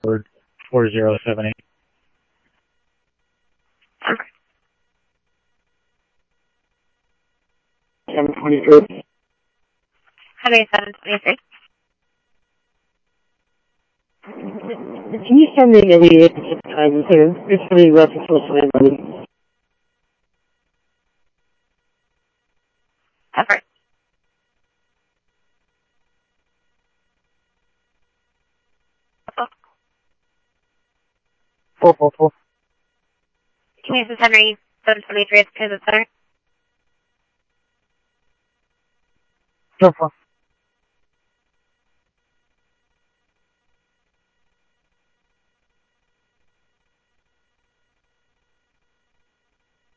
Word 4078. 723. Highway 723. Can you send me an alleviation time here? It's really reference to somebody. Effort. Four. Community Henry 723 at the Transit Center. 4.